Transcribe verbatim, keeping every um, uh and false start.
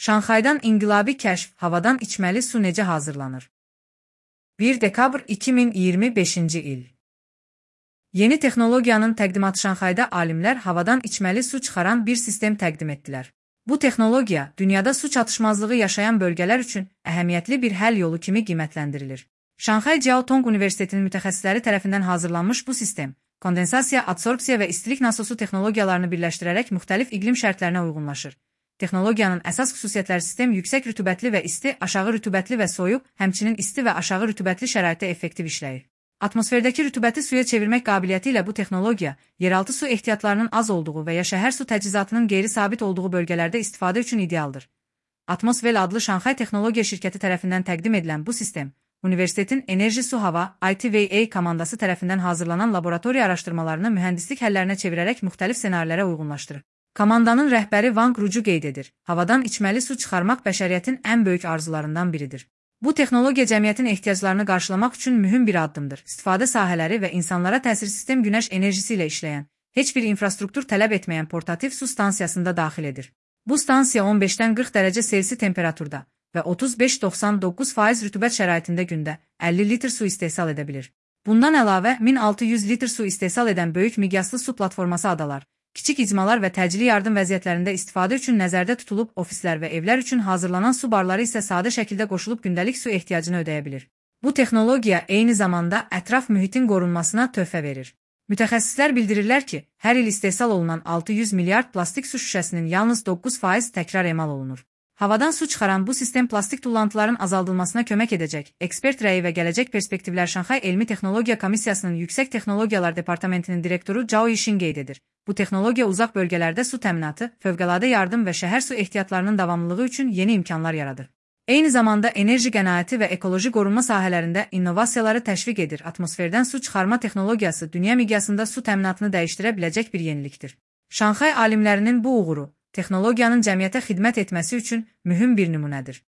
Şanxaydan inqilabi kəşf, havadan içməli su necə hazırlanır? bir dekabr iki min iyirmi beşinci il. Yeni texnologiyanın təqdimatı Şanxayda alimlər havadan içməli su çıxaran bir sistem təqdim etdilər. Bu texnologiya dünyada su çatışmazlığı yaşayan bölgələr üçün əhəmiyyətli bir həll yolu kimi qiymətləndirilir. Şanxay Jiaotong Universitetinin mütəxəssisləri tərəfindən hazırlanmış bu sistem, kondensasiya, adsorpsiya və istilik nasosu texnologiyalarını birləşdirərək müxtəlif iqlim şərtlərinə uyğunlaşır. Texnologiyanın əsas xüsusiyyətləri sistem yüksək rütubətli və isti, aşağı rütubətli və soyuq, həmçinin isti və aşağı rütubətli şəraitdə effektiv işləyir. Atmosferdəki rütubəti suya çevirmək qabiliyyəti ilə bu texnologiya, yeraltı su ehtiyatlarının az olduğu və ya şəhər su təchizatının qeyri-sabit olduğu bölgələrdə istifadə üçün idealdır. Atmosvel adlı Şanxay Texnologiya şirkəti tərəfindən təqdim edilən bu sistem, Universitetin Enerji Su Hava I T V A komandası tərəfindən hazırlanan laboratoriya araşdırmalarını mühəndislik həllərinə çevirərək müxtəlif ssenarilərə uyğunlaşdırır. Komandanın rəhbəri Wang Ruju qeyd edir, havadan içməli su çıxarmaq bəşəriyyətin ən böyük arzularından biridir. Bu texnologiya cəmiyyətin ehtiyaclarını qarşılamaq üçün mühüm bir addımdır. İstifadə sahələri və insanlara təsir sistem günəş enerjisi ilə işləyən, heç bir infrastruktur tələb etməyən portativ su stansiyasında daxil edir. Bu stansiya on beşdən qırx dərəcə Selsi temperaturda və otuz beş doxsan doqquz faiz rütubət şəraitində gündə əlli litr su istehsal edə bilir. Bundan əlavə min altı yüz litr su istehsal edən böyük miqyaslı su platforması adalar, kiçik icmalar və təcili yardım vəziyyətlərində istifadə üçün nəzərdə tutulub, ofislər və evlər üçün hazırlanan su barları isə sadə şəkildə qoşulub gündəlik su ehtiyacını ödəyə bilir. Bu texnologiya eyni zamanda ətraf mühitin qorunmasına töhfə verir. Mütəxəssislər bildirirlər ki, hər il istehsal olunan altı yüz milyard plastik su şüşəsinin yalnız doqquz faiz təkrar emal olunur. Havadan su çıxaran bu sistem plastik tullantıların azaldılmasına kömək edəcək. Ekspert rəyi və gələcək perspektivlər Şanxay Elmi Texnologiya Komissiyasının Yüksək Texnologiyalar Departamentinin direktoru Zhao Yixin qeyd edir. Bu texnologiya uzaq bölgələrdə su təminatı, fövqəladə yardım və şəhər su ehtiyatlarının davamlılığı üçün yeni imkanlar yaradır. Eyni zamanda enerji qənaəti və ekoloji qorunma sahələrində innovasiyaları təşviq edir. Atmosferdən su çıxarma texnologiyası dünya miqyasında su təminatını dəyişdirə biləcək bir yenilikdir. Şanxay alimlərinin bu uğuru, texnologiyanın cəmiyyətə xidmət etməsi üçün mühüm bir nümunədir.